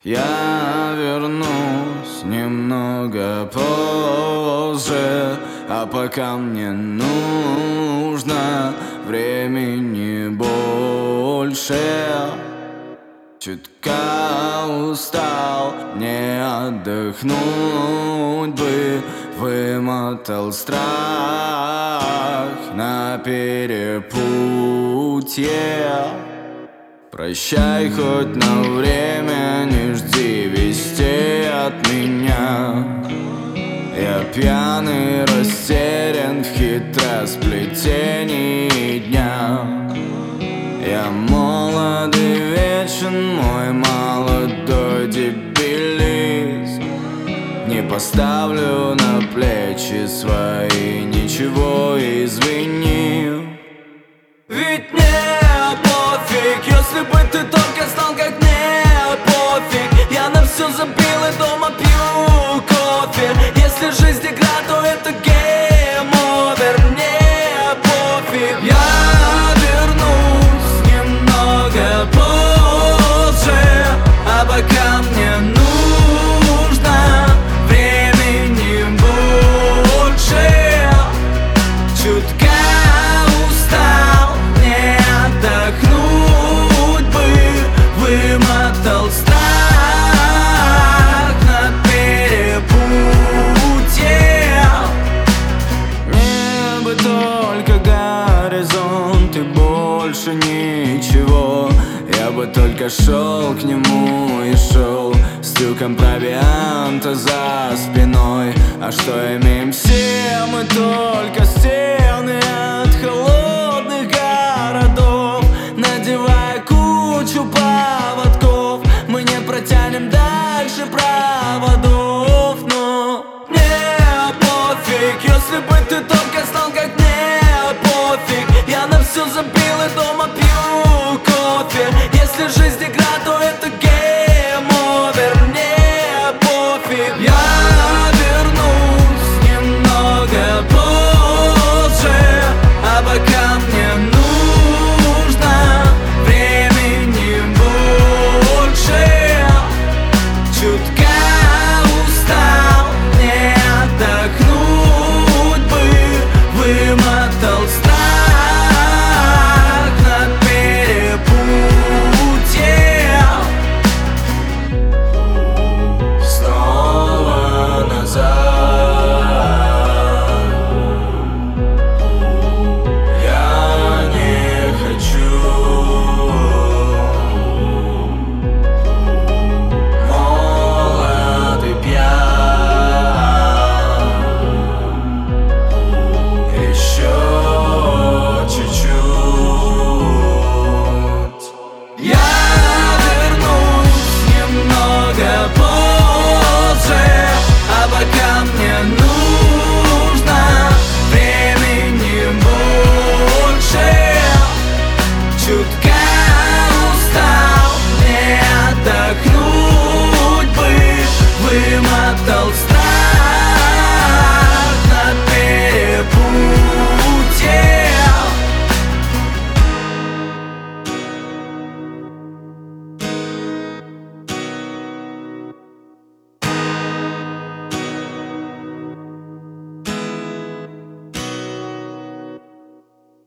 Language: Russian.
Я вернусь немного позже, а пока мне нужно времени больше. Чутка устал, не отдохнуть бы, вымотал страх на перепутье. Прощай хоть на время, не жди вестей от меня. Я пьяный, растерян в хитросплетении дня. Я молод и вечен, мой молодой дебилизм. Не поставлю на плечи свои ничего, извини. Ведь мне пофиг, если бы ты только знал, как мне пофиг. Я на все забил и дома пью кофе. Если жизнь игра, то это гейм-овер. Мне пофиг. Я вернусь немного позже, а пока мне нужно времени больше. Чутка устал, не отдохнуть бы, вымотал страх на перепутье. Мне бы только горизонт и больше ничего. Я бы только шел к нему и шел с тюком провианта за спиной. А что имеем все мы? Только стены от холодных городов. Надевая кучу поводков, мы не протянем дальше проводов. Но мне пофиг, если бы ты только знал, как мне пофиг. Я на все забил и дома пью кофе. Если жизнь игра, то это гейм-овер. Мне пофиг. Я вернусь немного позже, а пока мне нужно времени больше. Чутка устал, не отдохнуть бы, вымотал страх на перепутье. Снова назад. Я не хочу. Молод и пьян. Еще чуть-чуть. Я вернусь немного позже, а пока мне нужно времени больше. Чутка